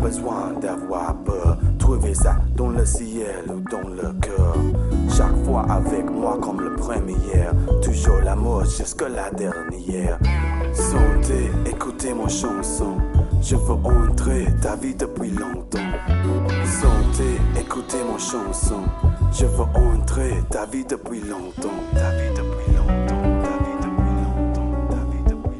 besoin d'avoir peur. Trouver ça dans le ciel ou dans le cœur. Chaque fois avec moi comme le premier. Toujours l'amour jusqu'à la dernière. Sentez, écoutez mon chanson. Je veux entrer ta vie depuis longtemps. Sentez, écoutez mon chanson. Je veux entrer ta vie depuis longtemps. Ta vie depuis longtemps. Ta vie depuis longtemps. Ta vie depuis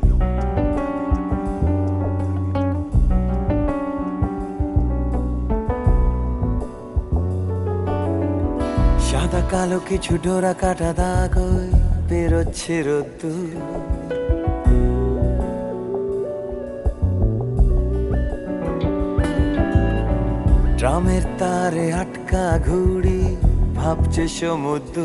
longtemps. সাদা কালো কিছু ডোরা কাটা দাগ বেরোচ্ছে রোদ্দুর ড্রামের তারে আটকা ঘুড়ি ভাবছে সমুদ্র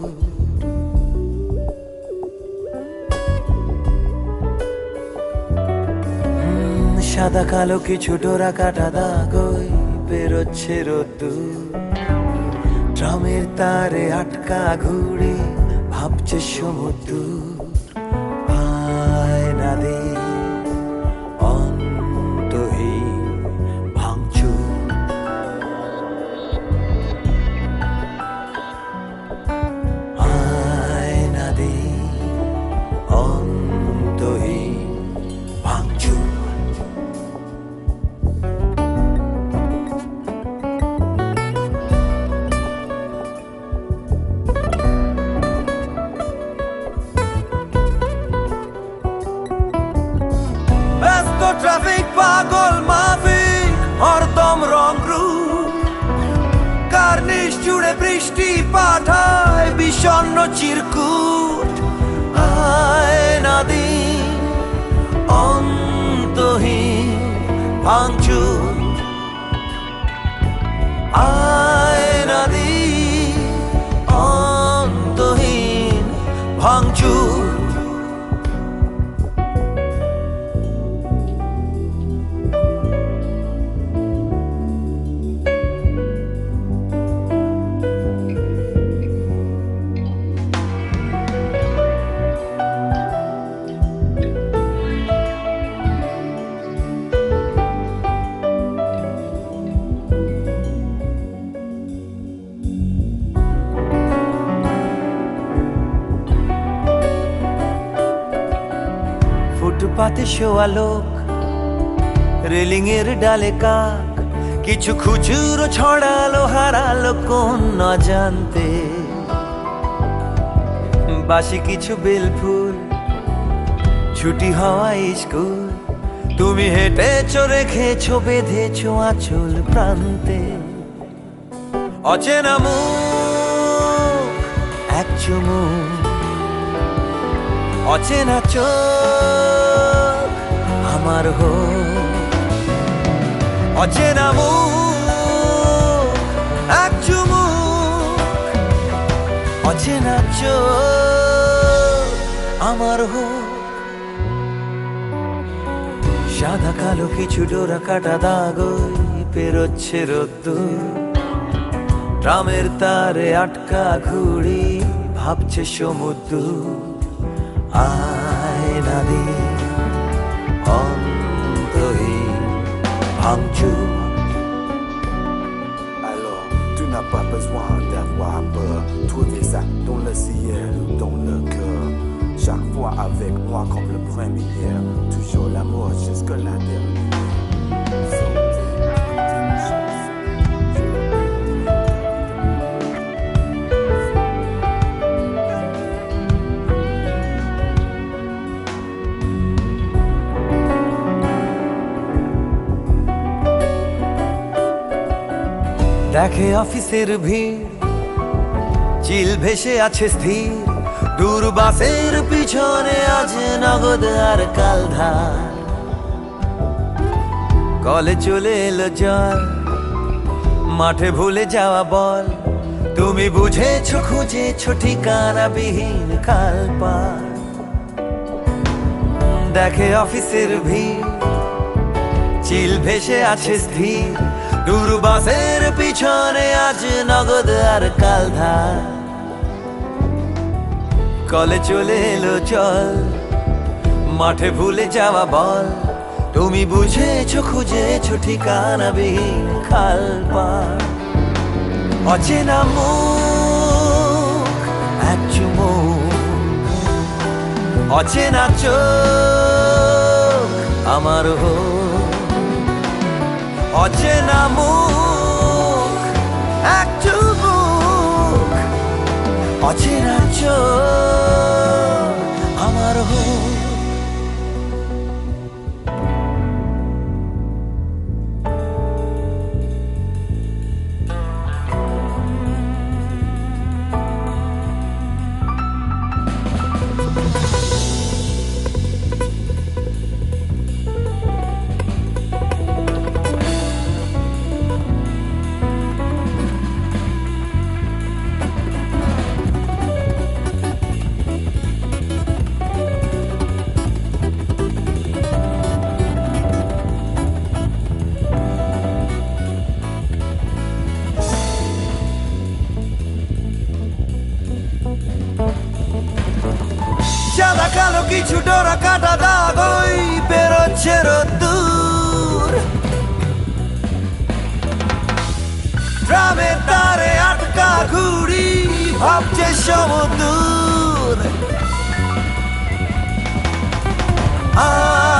সাদা কালো কিছু ডোরা কাটা দাগ বেরোচ্ছে রোদ্দুর ড্রামের তারে আটকা ঘুড়ি ভাবছে সমুদ্র আয়না দে অন্তহীন ভাঙচুর আয়না দে অন্তহীন ভাঙচুর ট্রাফিক পাগল মাফিক হরদম রং রূপ কার্নিশ জুড়ে বৃষ্টি পাঠায় বিষণ্ণ চিরকুট আয়না দিন অন্তহীন ভাঙচুর আয়না দিন অন্তহীন ভাঙচুর ফুটপাতে শোয়া লোক রেলিং এর ডালে কাক কিছু খুচরো ছড়ালো হারালো কোন না জানতে বাসি কিছু বেলফুল ছুটি হওয়া স্কুল তুমি হেঁটেছো রেখেছো বেঁধেছো আঁচল প্রান্তে অচেনা মুখ এক চুমুক অচেনা চোখ আমার হো অচেনা মুখ এক চুমুক অচেনা চোখ আমার হো সাদা কালো কিছু ডোরা কাটা দাগ পেরোচ্ছে রোদ্দুর ড্রামের তারে আটকা ঘুড়ি ভাবছে সমুদ্র আয়না দিন অন্তহীন ভাঙচুর Alors, tu n'as pas besoin d'avoir peur. Trouver ça dans le ciel ou dans le cœur. Chaque fois avec moi comme le premier. Toujours l'amour jusqu'à la dernière. দেখে অফিসের ভিড় চিল ভেসে আছে স্থির দূর বাসের পিছনে আছে নগদ আর কালধার কলে চলে এলো জল মাঠে ভুলে যাওয়া বল তুমি বুঝেছো খুঁজেছো ঠিকানা বিহীন খাল পার দেখে অফিসের ভিড় চিল ভেসে আছে স্থির দূর বাসের পিছনে আজ নগদ আর কালধার কলে চলে এলো চল মাঠে ভুলে যাওয়া বল তুমি বুঝেছো খুঁজেছো ঠিকানাবিহীন খাল পার, অচেনা মুখ এক চুমুক, অচেনা চোখ আমার অচেনা মুখ এক চুমুক, অচেনা চোখ আমার সাদা কালো কিছু ডোরা কাটা দাগ, ওই বেরোচ্ছে রোদ্দুর, ট্রামের তারে আটকা ঘুড়ি ভাবছে সমুদ্র।